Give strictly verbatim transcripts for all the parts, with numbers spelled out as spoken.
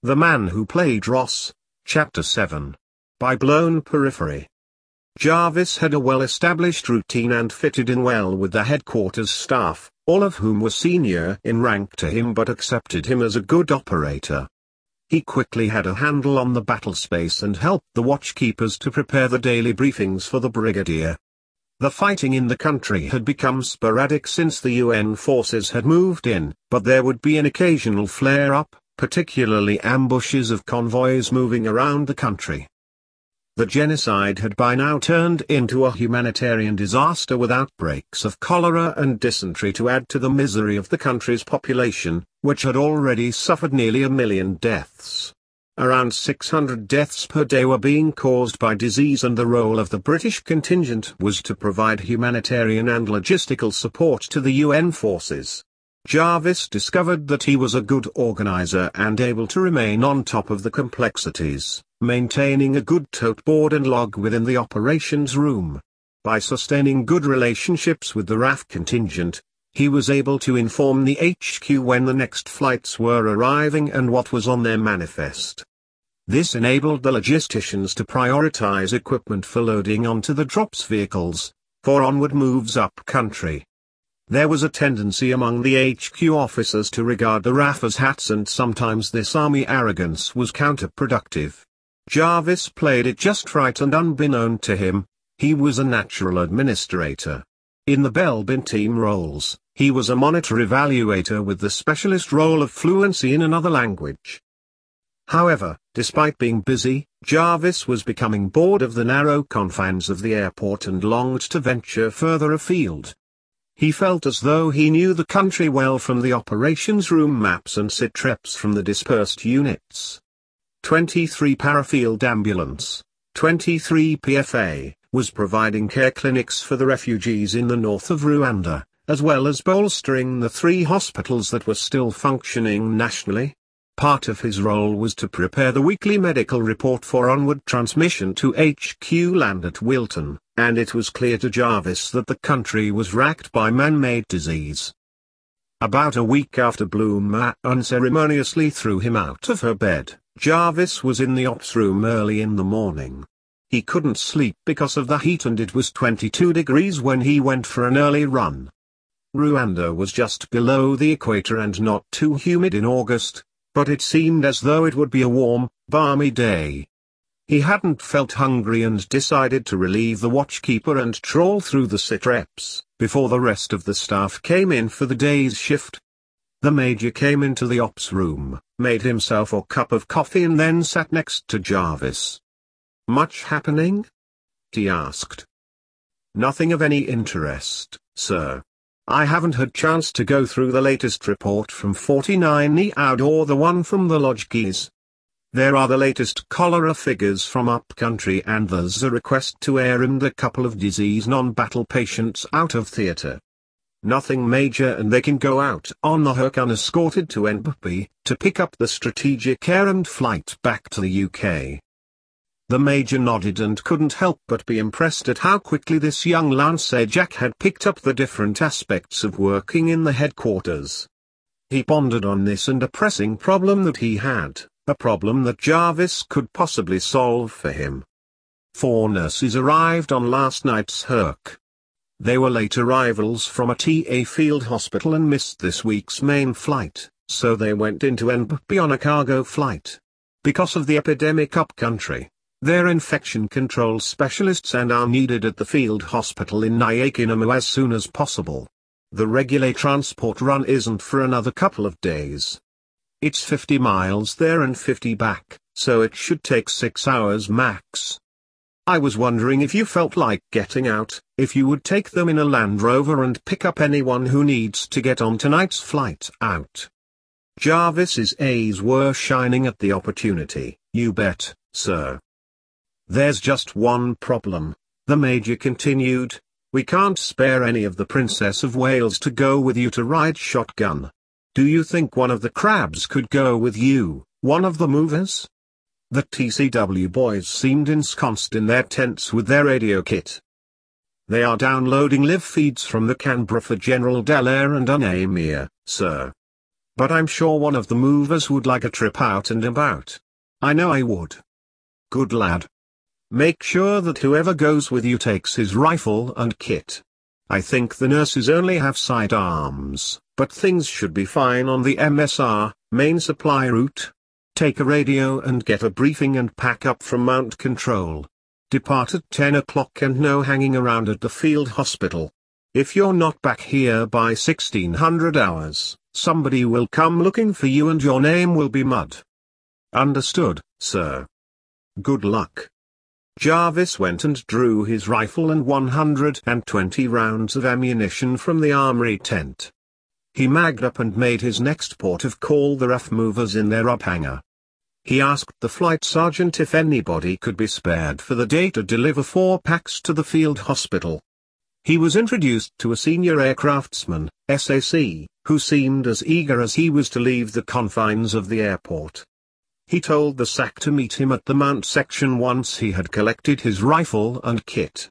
The Man Who Played Ross, Chapter seven. By Blown Periphery. Jarvis had a well-established routine and fitted in well with the headquarters staff, all of whom were senior in rank to him but accepted him as a good operator. He quickly had a handle on the battle space and helped the watchkeepers to prepare the daily briefings for the brigadier. The fighting in the country had become sporadic since the U N forces had moved in, but there would be an occasional flare-up, particularly ambushes of convoys moving around the country. The genocide had by now turned into a humanitarian disaster with outbreaks of cholera and dysentery to add to the misery of the country's population, which had already suffered nearly a million deaths. Around six hundred deaths per day were being caused by disease, and the role of the British contingent was to provide humanitarian and logistical support to the U N forces. Jarvis discovered that he was a good organizer and able to remain on top of the complexities, maintaining a good tote board and log within the operations room. By sustaining good relationships with the R A F contingent, he was able to inform the H Q when the next flights were arriving and what was on their manifest. This enabled the logisticians to prioritize equipment for loading onto the drops vehicles, for onward moves up country. There was a tendency among the H Q officers to regard the R A F as hats, and sometimes this army arrogance was counterproductive. Jarvis played it just right, and unbeknown to him, he was a natural administrator. In the Belbin team roles, he was a monitor-evaluator with the specialist role of fluency in another language. However, despite being busy, Jarvis was becoming bored of the narrow confines of the airport and longed to venture further afield. He felt as though he knew the country well from the operations room maps and sitreps from the dispersed units. twenty-three Parafield Ambulance, twenty-three P F A, was providing care clinics for the refugees in the north of Rwanda, as well as bolstering the three hospitals that were still functioning nationally. Part of his role was to prepare the weekly medical report for onward transmission to H Q land at Wilton, and it was clear to Jarvis that the country was racked by man-made disease. About a week after Bloom unceremoniously threw him out of her bed, Jarvis was in the ops room early in the morning. He couldn't sleep because of the heat, and it was twenty-two degrees when he went for an early run. Rwanda was just below the equator and not too humid in August, but it seemed as though it would be a warm, balmy day. He hadn't felt hungry and decided to relieve the watchkeeper and trawl through the sitreps, before the rest of the staff came in for the day's shift. The major came into the ops room, made himself a cup of coffee and then sat next to Jarvis. "Much happening?" he asked. "Nothing of any interest, sir. I haven't had chance to go through the latest report from forty-nine E O D or the one from the Lodgkeys. There are the latest cholera figures from upcountry, and there's a request to air and a couple of disease non-battle patients out of theatre. Nothing major, and they can go out on the hook unescorted to Entebbe, to pick up the strategic air and flight back to the U K. The major nodded and couldn't help but be impressed at how quickly this young Lancer Jack had picked up the different aspects of working in the headquarters. He pondered on this and a pressing problem that he had, a problem that Jarvis could possibly solve for him. Four nurses arrived on last night's Herc. They were late arrivals from a T A field hospital and missed this week's main flight, so they went into Entebbe on a cargo flight. Because of the epidemic upcountry, they're infection control specialists and are needed at the field hospital in Nyakinamu as soon as possible. The regular transport run isn't for another couple of days. It's fifty miles there and fifty back, so it should take six hours max. I was wondering if you felt like getting out, if you would take them in a Land Rover and pick up anyone who needs to get on tonight's flight out." Jarvis's eyes were shining at the opportunity. "You bet, sir." "There's just one problem," the major continued. "We can't spare any of the Princess of Wales to go with you to ride shotgun. Do you think one of the crabs could go with you, one of the movers?" The T C W boys seemed ensconced in their tents with their radio kit. "They are downloading live feeds from the Canberra for General Dallaire and Unamir, sir." But I'm sure one of the movers would like a trip out and about. I know I would. Good lad. Make sure that whoever goes with you takes his rifle and kit. I think the nurses only have sidearms, but things should be fine on the M S R, main supply route. Take a radio and get a briefing and pack up from Mount Control. Depart at ten o'clock and no hanging around at the field hospital. If you're not back here by sixteen hundred hours, somebody will come looking for you and your name will be mud. Understood, sir. Good luck. Jarvis went and drew his rifle and one hundred twenty rounds of ammunition from the armory tent. He magged up and made his next port of call the R A F movers in their up hangar. He asked the flight sergeant if anybody could be spared for the day to deliver four packs to the field hospital. He was introduced to a senior aircraftsman, S A C, who seemed as eager as he was to leave the confines of the airport. He told the S A C to meet him at the mount section once he had collected his rifle and kit.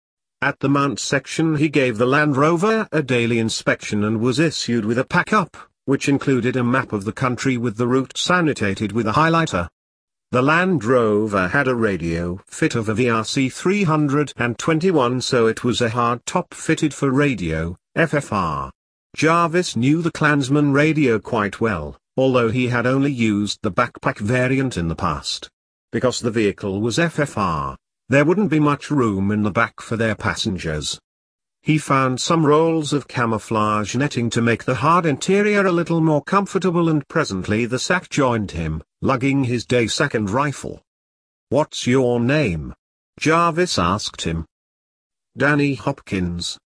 At the mount section he gave the Land Rover a daily inspection and was issued with a pack-up, which included a map of the country with the route annotated with a highlighter. The Land Rover had a radio fit of a V R C three twenty-one, so it was a hardtop fitted for radio, F F R. Jarvis knew the Klansman radio quite well, although he had only used the backpack variant in the past. Because the vehicle was F F R, there wouldn't be much room in the back for their passengers. He found some rolls of camouflage netting to make the hard interior a little more comfortable, and presently the S A C joined him, lugging his day sack and rifle. "What's your name?" Jarvis asked him. "Danny Hopkins."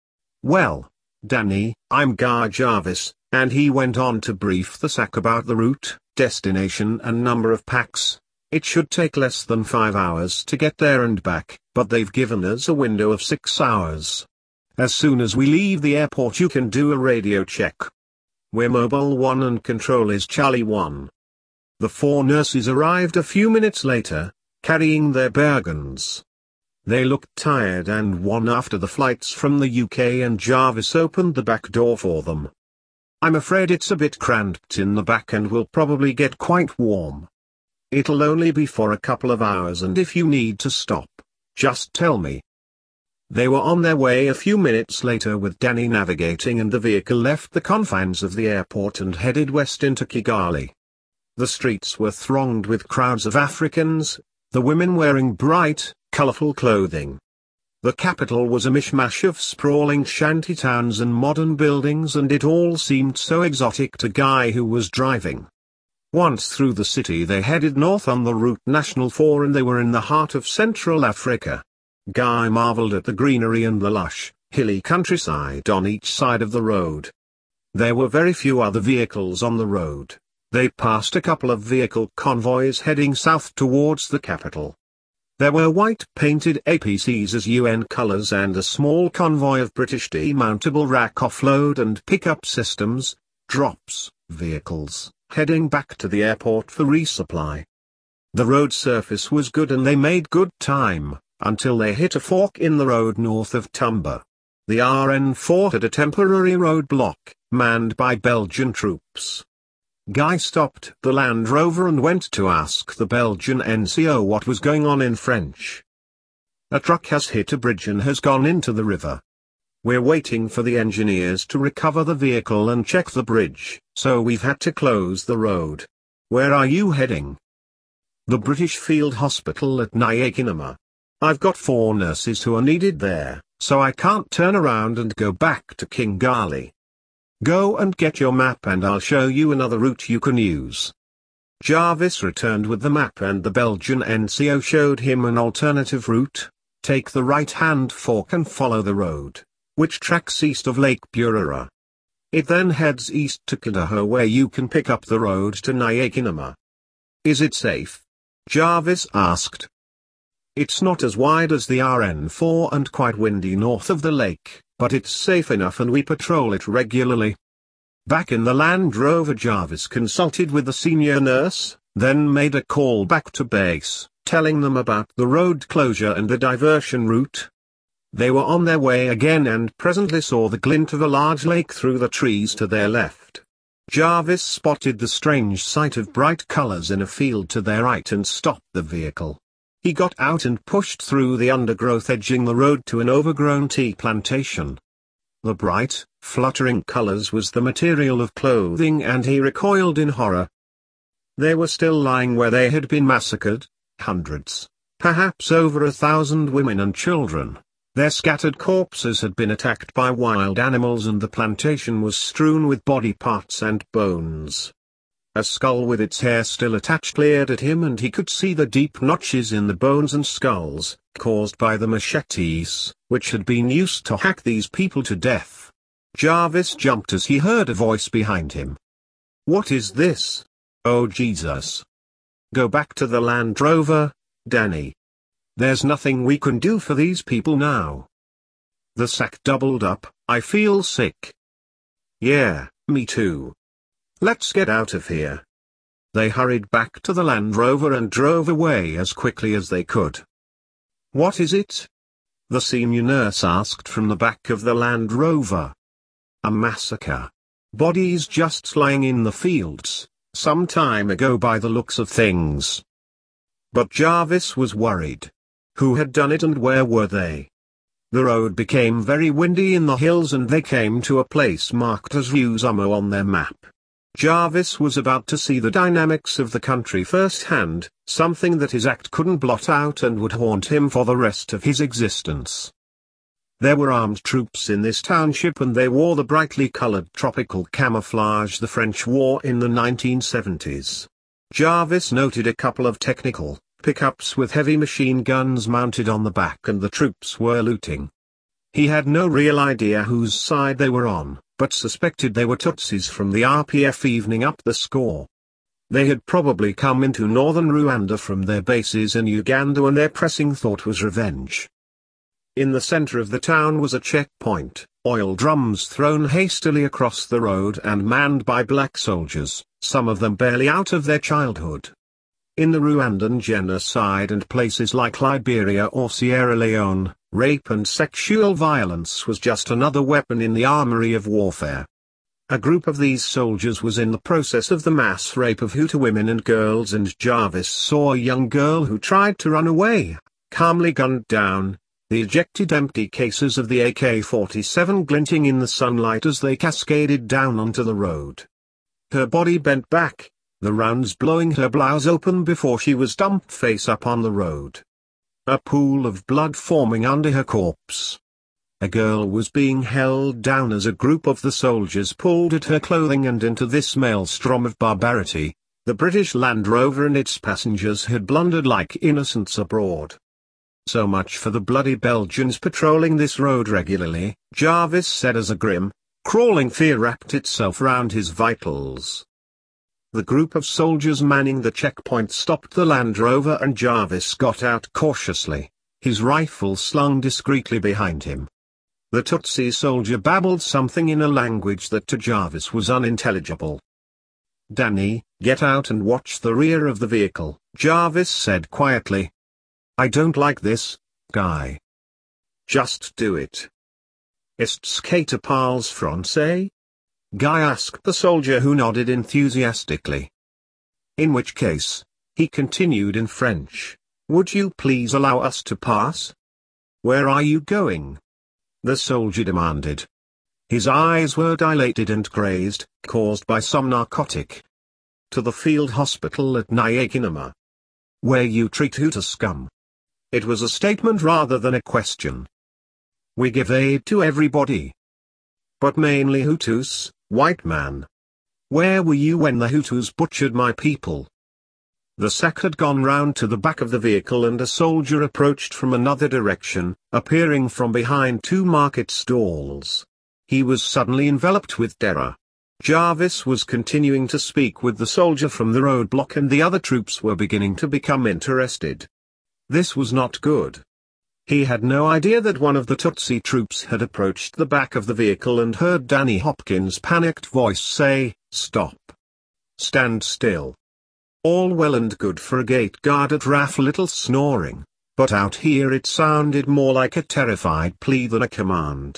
"Well, Danny, I'm Guy Jarvis," and he went on to brief the S A C about the route, destination and number of packs. "It should take less than five hours to get there and back, but they've given us a window of six hours. As soon as we leave the airport you can do a radio check. We're Mobile one and Control is Charlie one. The four nurses arrived a few minutes later, carrying their bargans. They looked tired and worn after the flights from the U K, and Jarvis opened the back door for them. "I'm afraid it's a bit cramped in the back and will probably get quite warm. It'll only be for a couple of hours, and if you need to stop, just tell me." They were on their way a few minutes later with Danny navigating, and the vehicle left the confines of the airport and headed west into Kigali. The streets were thronged with crowds of Africans, the women wearing bright, colorful clothing. The capital was a mishmash of sprawling shanty towns and modern buildings, and it all seemed so exotic to Guy, who was driving. Once through the city they headed north on the route National four, and they were in the heart of Central Africa. Guy marveled at the greenery and the lush, hilly countryside on each side of the road. There were very few other vehicles on the road. They passed a couple of vehicle convoys heading south towards the capital. There were white-painted A P Cs as U N colors and a small convoy of British demountable rack offload and pickup systems, drops, vehicles, heading back to the airport for resupply. The road surface was good and they made good time, until they hit a fork in the road north of Tumba. The R N four had a temporary roadblock, manned by Belgian troops. Guy stopped the Land Rover and went to ask the Belgian N C O what was going on in French. "A truck has hit a bridge and has gone into the river. We're waiting for the engineers to recover the vehicle and check the bridge, so we've had to close the road. Where are you heading?" "The British Field Hospital at Nyakinama. I've got four nurses who are needed there, so I can't turn around and go back to Kigali." "Go and get your map and I'll show you another route you can use." Jarvis returned with the map and the Belgian N C O showed him an alternative route. "Take the right-hand fork and follow the road, which tracks east of Lake Burara. It then heads east to Kadaho, where you can pick up the road to Nyakinama." "Is it safe?" Jarvis asked. "It's not as wide as the R N four and quite windy north of the lake, but it's safe enough and we patrol it regularly." Back in the Land Rover, Jarvis consulted with the senior nurse, then made a call back to base, telling them about the road closure and the diversion route. They were on their way again and presently saw the glint of a large lake through the trees to their left. Jarvis spotted the strange sight of bright colors in a field to their right and stopped the vehicle. He got out and pushed through the undergrowth edging the road to an overgrown tea plantation. The bright, fluttering colors was the material of clothing and he recoiled in horror. They were still lying where they had been massacred, hundreds, perhaps over a thousand women and children. Their scattered corpses had been attacked by wild animals and the plantation was strewn with body parts and bones. A skull with its hair still attached leered at him and he could see the deep notches in the bones and skulls, caused by the machetes, which had been used to hack these people to death. Jarvis jumped as he heard a voice behind him. "What is this? Oh Jesus! Go back to the Land Rover, Danny. There's nothing we can do for these people now." The sack doubled up. "I feel sick." "Yeah, me too. Let's get out of here." They hurried back to the Land Rover and drove away as quickly as they could. "What is it?" the senior nurse asked from the back of the Land Rover. "A massacre. Bodies just lying in the fields, some time ago by the looks of things." But Jarvis was worried. Who had done it and where were they? The road became very windy in the hills and they came to a place marked as Uzamo on their map. Jarvis was about to see the dynamics of the country firsthand, something that his act couldn't blot out and would haunt him for the rest of his existence. There were armed troops in this township and they wore the brightly colored tropical camouflage the French wore in the nineteen seventies. Jarvis noted a couple of technical pickups with heavy machine guns mounted on the back and the troops were looting. He had no real idea whose side they were on, but suspected they were Tutsis from the R P F evening up the score. They had probably come into northern Rwanda from their bases in Uganda and their pressing thought was revenge. In the center of the town was a checkpoint, oil drums thrown hastily across the road and manned by black soldiers, some of them barely out of their childhood. In the Rwandan genocide and places like Liberia or Sierra Leone, rape and sexual violence was just another weapon in the armory of warfare. A group of these soldiers was in the process of the mass rape of Hutu women and girls and Jarvis saw a young girl who tried to run away, calmly gunned down, the ejected empty cases of the A K forty-seven glinting in the sunlight as they cascaded down onto the road. Her body bent back, the rounds blowing her blouse open before she was dumped face up on the road. A pool of blood forming under her corpse. A girl was being held down as a group of the soldiers pulled at her clothing and into this maelstrom of barbarity, the British Land Rover and its passengers had blundered like innocents abroad. So much for the bloody Belgians patrolling this road regularly, Jarvis said as a grim, crawling fear wrapped itself round his vitals. The group of soldiers manning the checkpoint stopped the Land Rover and Jarvis got out cautiously, his rifle slung discreetly behind him. The Tutsi soldier babbled something in a language that to Jarvis was unintelligible. "Danny, get out and watch the rear of the vehicle," Jarvis said quietly. "I don't like this, guy." "Just do it." "Est-ce que tu parles français?" Guy asked the soldier who nodded enthusiastically. "In which case," he continued in French, "would you please allow us to pass?" "Where are you going?" the soldier demanded. His eyes were dilated and crazed, caused by some narcotic. "To the field hospital at Nyakinama. Where you treat Hutu scum." It was a statement rather than a question. "We give aid to everybody. But mainly Hutus, white man. Where were you when the Hutus butchered my people?" The sack had gone round to the back of the vehicle and a soldier approached from another direction, appearing from behind two market stalls. He was suddenly enveloped with terror. Jarvis was continuing to speak with the soldier from the roadblock and the other troops were beginning to become interested. This was not good. He had no idea that one of the Tutsi troops had approached the back of the vehicle and heard Danny Hopkins' panicked voice say, "Stop. Stand still." All well and good for a gate guard at R A F, little snoring, but out here it sounded more like a terrified plea than a command.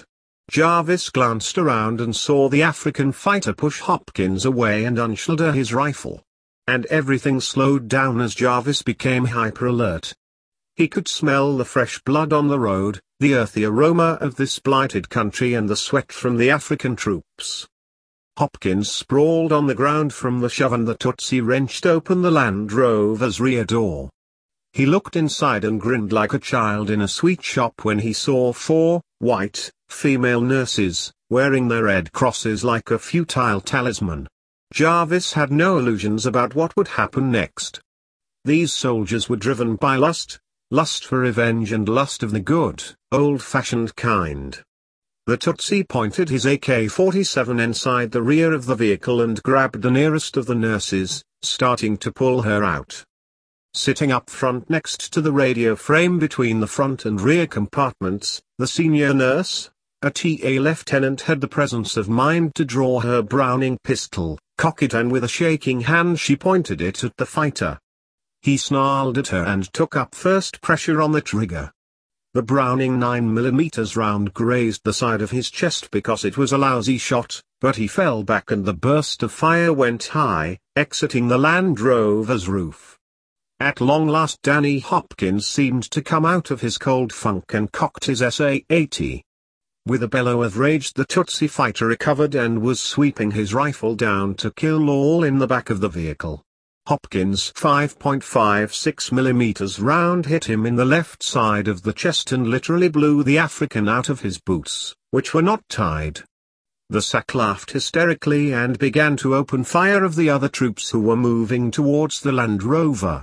Jarvis glanced around and saw the African fighter push Hopkins away and unshoulder his rifle. And everything slowed down as Jarvis became hyper-alert. He could smell the fresh blood on the road, the earthy aroma of this blighted country and the sweat from the African troops. Hopkins sprawled on the ground from the shove and the Tutsi wrenched open the Land Rover's rear door. He looked inside and grinned like a child in a sweet shop when he saw four, white, female nurses, wearing their red crosses like a futile talisman. Jarvis had no illusions about what would happen next. These soldiers were driven by lust, lust for revenge and lust of the good, old-fashioned kind. The Tutsi pointed his A K forty-seven inside the rear of the vehicle and grabbed the nearest of the nurses, starting to pull her out. Sitting up front next to the radio frame between the front and rear compartments, the senior nurse, a T A lieutenant, had the presence of mind to draw her Browning pistol, cock it, and with a shaking hand she pointed it at the fighter. He snarled at her and took up first pressure on the trigger. The Browning nine millimeter round grazed the side of his chest because it was a lousy shot, but he fell back and the burst of fire went high, exiting the Land Rover's roof. At long last Danny Hopkins seemed to come out of his cold funk and cocked his S A eighty. With a bellow of rage the Tutsi fighter recovered and was sweeping his rifle down to kill all in the back of the vehicle. Hopkins' five point five six millimeter round hit him in the left side of the chest and literally blew the African out of his boots, which were not tied. The S A C laughed hysterically and began to open fire of the other troops who were moving towards the Land Rover.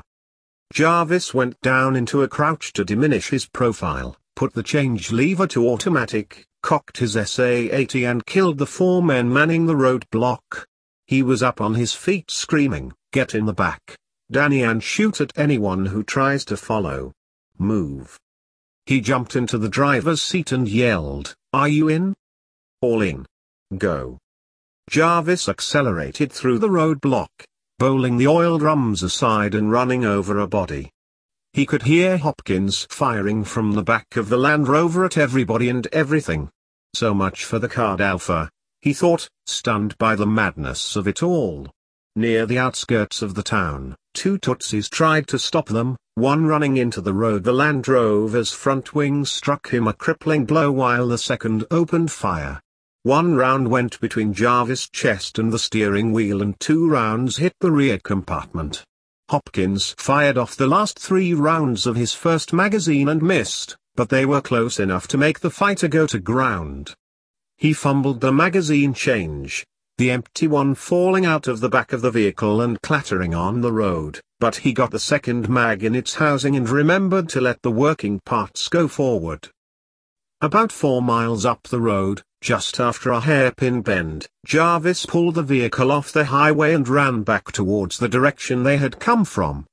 Jarvis went down into a crouch to diminish his profile, put the change lever to automatic, cocked his S A eighty and killed the four men manning the roadblock. He was up on his feet screaming, "Get in the back, Danny, and shoot at anyone who tries to follow. Move." He jumped into the driver's seat and yelled, "Are you in? All in. Go." Jarvis accelerated through the roadblock, bowling the oil drums aside and running over a body. He could hear Hopkins firing from the back of the Land Rover at everybody and everything. So much for the Card Alpha, he thought, stunned by the madness of it all. Near the outskirts of the town, two Tutsis tried to stop them, one running into the road. The Land Rover's front wing struck him a crippling blow while the second opened fire. One round went between Jarvis' chest and the steering wheel and two rounds hit the rear compartment. Hopkins fired off the last three rounds of his first magazine and missed, but they were close enough to make the fighter go to ground. He fumbled the magazine change, the empty one falling out of the back of the vehicle and clattering on the road, but he got the second mag in its housing and remembered to let the working parts go forward. About four miles up the road, just after a hairpin bend, Jarvis pulled the vehicle off the highway and ran back towards the direction they had come from.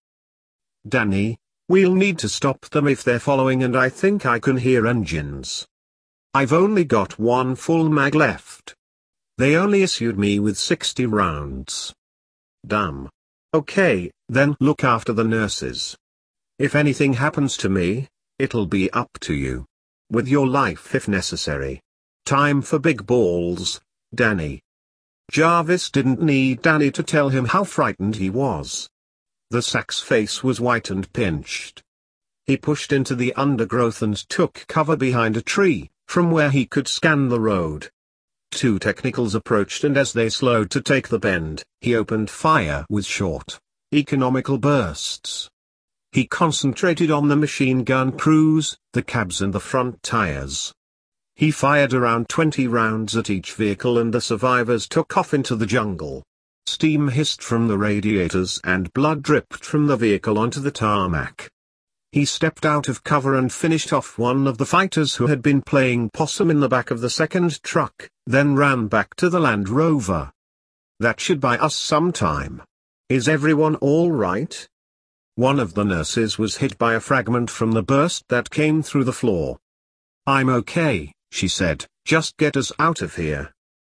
"Danny, we'll need to stop them if they're following, and I think I can hear engines. I've only got one full mag left. They only issued me with sixty rounds. Damn. Okay, then look after the nurses. If anything happens to me, it'll be up to you. With your life if necessary. Time for big balls, Danny." Jarvis didn't need Danny to tell him how frightened he was. The S A C's face was white and pinched. He pushed into the undergrowth and took cover behind a tree, from where he could scan the road. Two technicals approached, and as they slowed to take the bend, he opened fire with short, economical bursts. He concentrated on the machine gun crews, the cabs and the front tires. He fired around twenty rounds at each vehicle and the survivors took off into the jungle. Steam hissed from the radiators and blood dripped from the vehicle onto the tarmac. He stepped out of cover and finished off one of the fighters who had been playing possum in the back of the second truck, then ran back to the Land Rover. "That should buy us some time. Is everyone all right?" One of the nurses was hit by a fragment from the burst that came through the floor. "I'm okay," she said, "just get us out of here."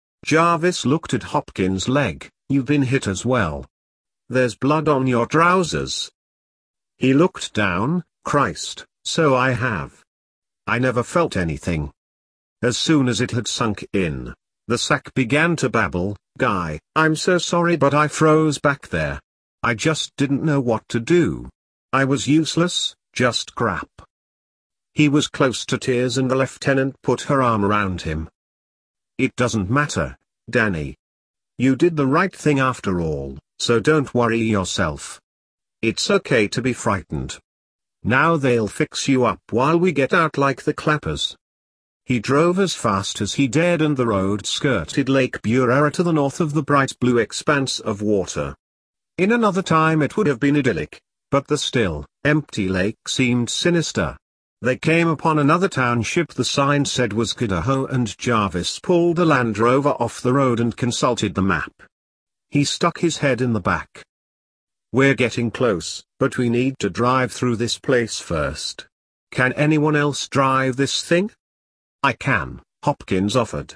Jarvis looked at Hopkins' leg. "You've been hit as well. There's blood on your trousers." He looked down. "Christ, so I have. I never felt anything." As soon as it had sunk in, the sack began to babble, "Guy, I'm so sorry but I froze back there. I just didn't know what to do. I was useless, just crap." He was close to tears and the lieutenant put her arm around him. "It doesn't matter, Danny. You did the right thing after all, so don't worry yourself. It's okay to be frightened. Now they'll fix you up while we get out like the clappers." He drove as fast as he dared and the road skirted Lake Burara to the north of the bright blue expanse of water. In another time it would have been idyllic, but the still, empty lake seemed sinister. They came upon another township the sign said was Kidaho, and Jarvis pulled the Land Rover off the road and consulted the map. He stuck his head in the back. "We're getting close, but we need to drive through this place first. Can anyone else drive this thing?" "I can," Hopkins offered.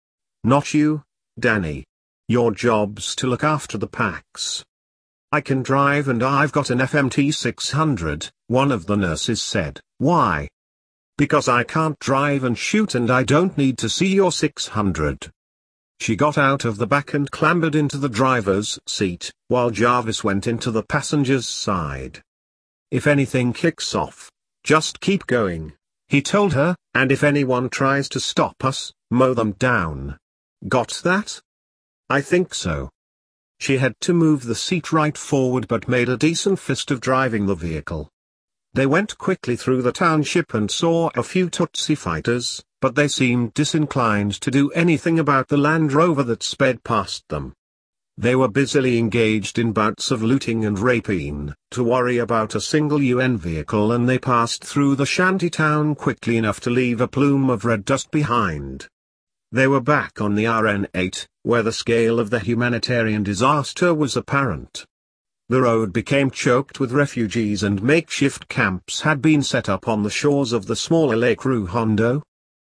"Not you, Danny. Your job's to look after the packs." "I can drive and I've got an F M T six hundred, one of the nurses said. "Why?" "Because I can't drive and shoot and I don't need to see your six hundred. She got out of the back and clambered into the driver's seat, while Jarvis went into the passenger's side. "If anything kicks off, just keep going," he told her, "and if anyone tries to stop us, mow them down. Got that?" "I think so." She had to move the seat right forward but made a decent fist of driving the vehicle. They went quickly through the township and saw a few Tutsi fighters, but they seemed disinclined to do anything about the Land Rover that sped past them. They were busily engaged in bouts of looting and rapine, to worry about a single U N vehicle, and they passed through the shanty town quickly enough to leave a plume of red dust behind. They were back on the R N eight, where the scale of the humanitarian disaster was apparent. The road became choked with refugees and makeshift camps had been set up on the shores of the smaller Lake Ruhondo.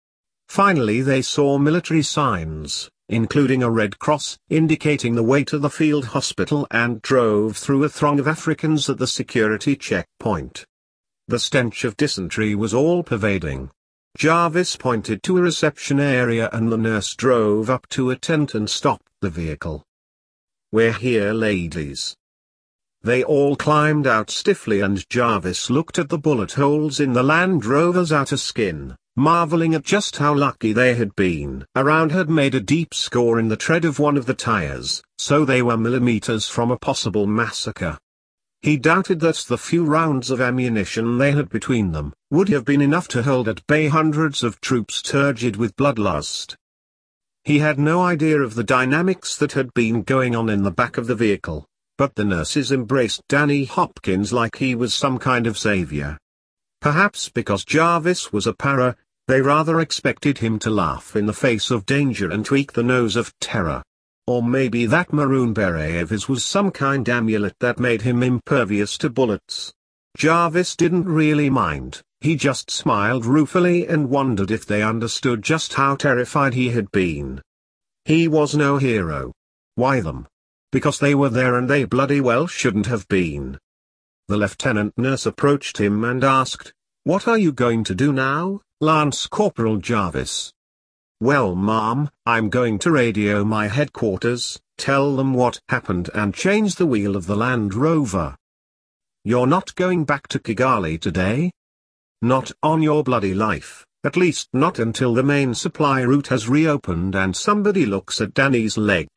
Finally they saw military signs, including a Red Cross, indicating the way to the field hospital, and drove through a throng of Africans at the security checkpoint. The stench of dysentery was all-pervading. Jarvis pointed to a reception area and the nurse drove up to a tent and stopped the vehicle. "We're here, ladies." They all climbed out stiffly and Jarvis looked at the bullet holes in the Land Rover's outer skin, marveling at just how lucky they had been. A round had made a deep score in the tread of one of the tires, so they were millimeters from a possible massacre. He doubted that the few rounds of ammunition they had between them would have been enough to hold at bay hundreds of troops turgid with bloodlust. He had no idea of the dynamics that had been going on in the back of the vehicle, but the nurses embraced Danny Hopkins like he was some kind of savior. Perhaps because Jarvis was a para, they rather expected him to laugh in the face of danger and tweak the nose of terror. Or maybe that maroon beret of his was some kind amulet that made him impervious to bullets. Jarvis didn't really mind, he just smiled ruefully and wondered if they understood just how terrified he had been. He was no hero. Why them? Because they were there and they bloody well shouldn't have been. The lieutenant nurse approached him and asked, "What are you going to do now, Lance Corporal Jarvis?" "Well, ma'am, I'm going to radio my headquarters, tell them what happened and change the wheel of the Land Rover." "You're not going back to Kigali today?" "Not on your bloody life, at least not until the main supply route has reopened and somebody looks at Danny's leg."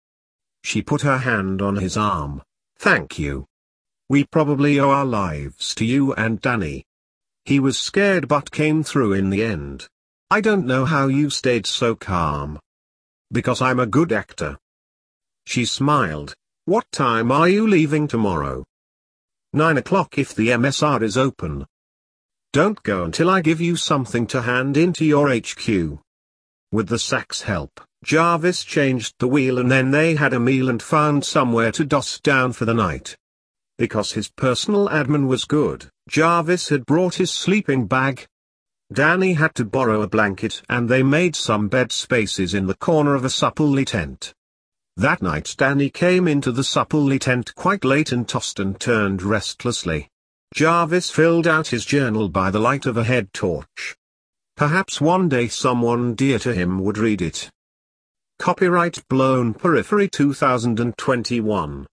She put her hand on his arm. "Thank you. We probably owe our lives to you and Danny." He was scared but came through in the end. "I don't know how you stayed so calm." "Because I'm a good actor." She smiled. "What time are you leaving tomorrow?" Nine o'clock if the M S R is open." "Don't go until I give you something to hand into your H Q." With the sack's help, Jarvis changed the wheel and then they had a meal and found somewhere to doss down for the night. Because his personal admin was good, Jarvis had brought his sleeping bag. Danny had to borrow a blanket and they made some bed spaces in the corner of a supplely tent. That night Danny came into the supplely tent quite late and tossed and turned restlessly. Jarvis filled out his journal by the light of a head torch. Perhaps one day someone dear to him would read it. Copyright Blown Periphery two thousand twenty-one.